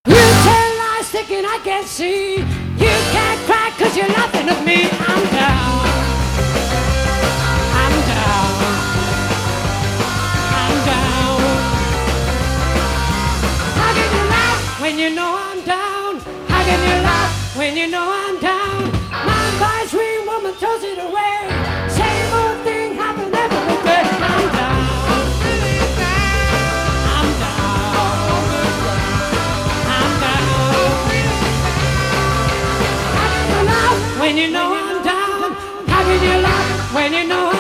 You tell lies thinking I can't see. You can't cry cause you're laughing at me. I'm down. I'm down. I'm down. How can you laugh when you know I'm down? How can you laugh when you know I'm down? My voice ring, woman throws it away. Same old thing happens every day. I'm down. I'm down. I'm down. How can you laugh when you know I'm down? How can you laugh when you know